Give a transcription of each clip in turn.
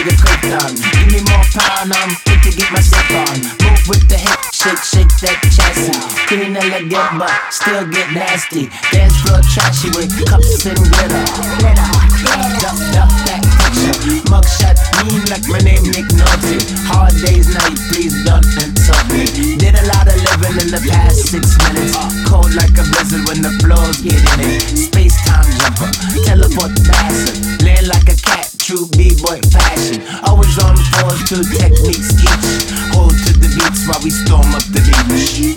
nigga quick on. Give me more pound, I'm quick to get my step on. Move with the hip, shake that chassis. Clean elegant, but still get nasty. Dance floor trashy with cups and glitter. Duck that picture. Mugshot mean like my name Nick Nolte. Hard days night, please don't insult me. Did a lot of living in the past 6 minutes. Cold like a blizzard when the floors get in it. Space-time jumper, teleport massive. Land like a cat, true b-boy fashion. Always on fours, two techniques each. Hold to the beats while we storm up the beach.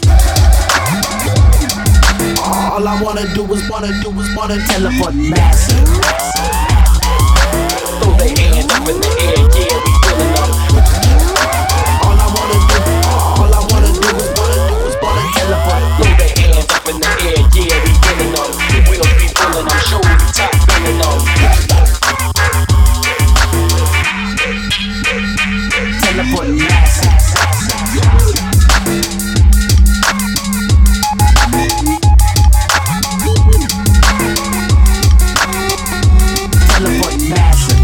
All I wanna do is teleport massive. Throw the hands up in the air, yeah, we feeling them. All I wanna do is teleport. Throw the hands up in the air, yeah, we feeling them. The wheels be pulling them, show we top spinning them. Teleport massive. Teleport massive.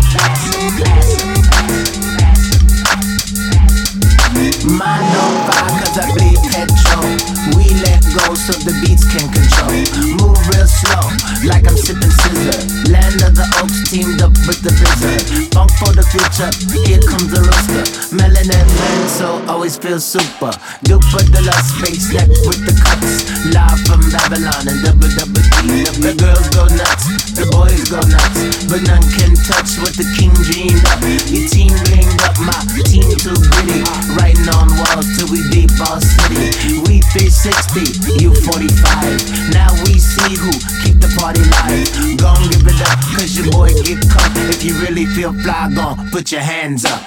Mind on fire cause I bleed petrol. We let go so the beats can control. Move real slow like I'm sipping scissor. Land of the Oaks teamed up with the Blizzard. Funk for the future, here comes the rooster. Melanin man, so always feel super. Duper the last space neck with the cuts. Live from Babylon and double D. The girls go nuts, the boys go nuts, but none can touch what the king dreamed up. Your team ringed up, my team too gritty. Writing on walls till we deep all city. We 360, you 45. Now we see who keep the party live. Gon' give it up, cause your boy get cut. If you really feel fly, gon' put your hands up.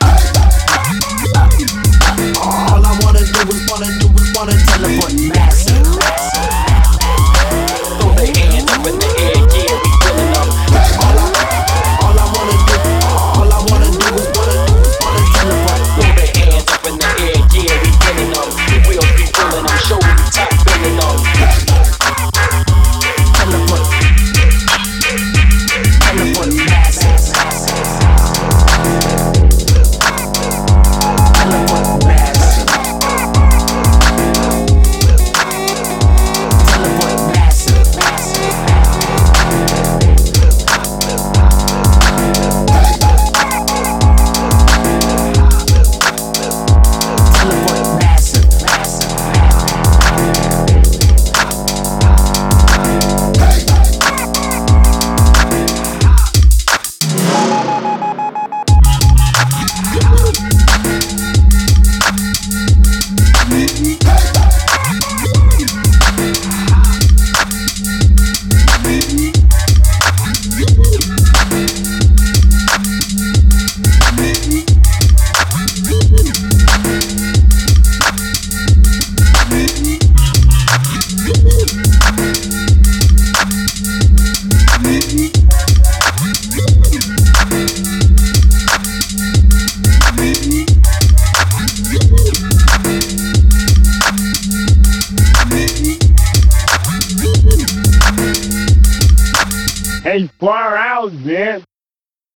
All I wanna do is teleport massive. Throw the hands up in the air, yeah, we feeling them. All I wanna do is teleport. Throw the hands up in the air, yeah, we feeling them. The wheels be pulling them, show we top spinning them. Teleport massive. Teleport massive. Teleport massive. Teleport massive. Hey, far out, man.